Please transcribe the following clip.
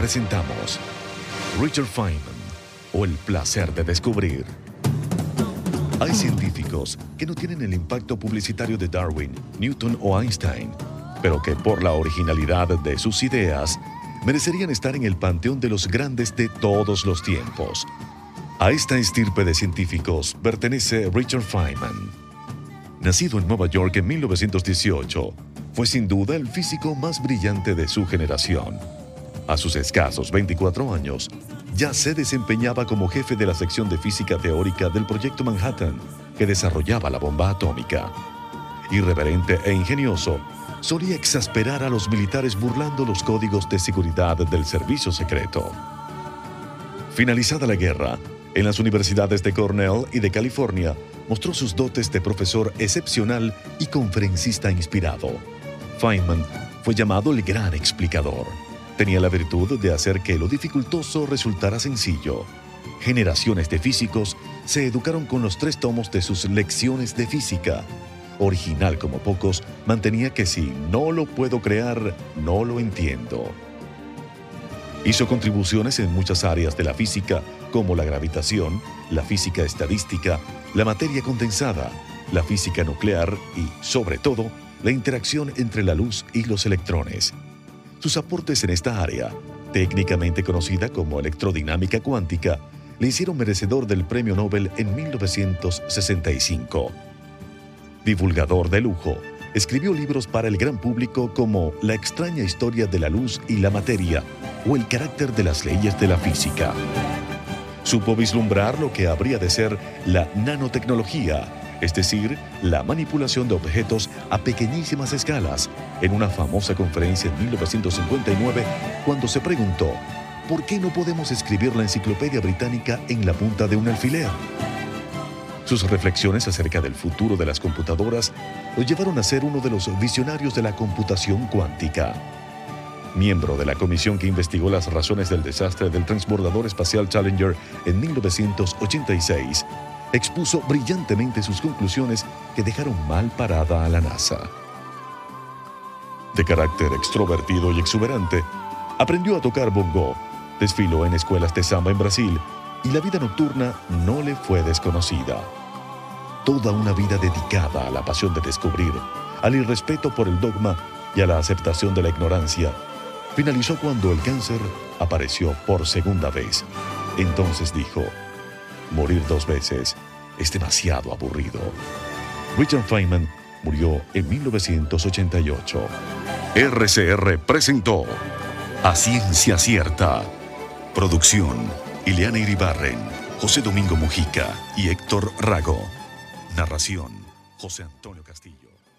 presentamos Richard Feynman o el placer de descubrir. Hay científicos que no tienen el impacto publicitario de Darwin, Newton o Einstein, pero que por la originalidad de sus ideas merecerían estar en el panteón de los grandes de todos los tiempos. A esta estirpe de científicos pertenece Richard Feynman. Nacido en Nueva York en 1918, fue sin duda el físico más brillante de su generación. A sus escasos 24 años, ya se desempeñaba como jefe de la sección de física teórica del Proyecto Manhattan, que desarrollaba la bomba atómica. Irreverente e ingenioso, solía exasperar a los militares burlando los códigos de seguridad del servicio secreto. Finalizada la guerra, en las universidades de Cornell y de California, mostró sus dotes de profesor excepcional y conferencista inspirado. Feynman fue llamado el gran explicador. Tenía la virtud de hacer que lo dificultoso resultara sencillo. Generaciones de físicos se educaron con los 3 tomos de sus lecciones de física. Original como pocos, mantenía que si no lo puedo crear, no lo entiendo. Hizo contribuciones en muchas áreas de la física, como la gravitación, la física estadística, la materia condensada, la física nuclear y, sobre todo, la interacción entre la luz y los electrones. Sus aportes en esta área, técnicamente conocida como electrodinámica cuántica, le hicieron merecedor del Premio Nobel en 1965. Divulgador de lujo, escribió libros para el gran público como La extraña historia de la luz y la materia o El carácter de las leyes de la física. Supo vislumbrar lo que habría de ser la nanotecnología, es decir, la manipulación de objetos a pequeñísimas escalas, en una famosa conferencia en 1959, cuando se preguntó ¿por qué no podemos escribir la enciclopedia británica en la punta de un alfiler? Sus reflexiones acerca del futuro de las computadoras lo llevaron a ser uno de los visionarios de la computación cuántica. Miembro de la comisión que investigó las razones del desastre del transbordador espacial Challenger en 1986, expuso brillantemente sus conclusiones que dejaron mal parada a la NASA. De carácter extrovertido y exuberante, aprendió a tocar bongo, desfiló en escuelas de samba en Brasil y la vida nocturna no le fue desconocida. Toda una vida dedicada a la pasión de descubrir, al irrespeto por el dogma y a la aceptación de la ignorancia, finalizó cuando el cáncer apareció por segunda vez. Entonces dijo: morir 2 veces es demasiado aburrido. Richard Feynman murió en 1988. RCR presentó A Ciencia Cierta. Producción: Ileana Iribarren, José Domingo Mujica y Héctor Rago. Narración: José Antonio Castillo.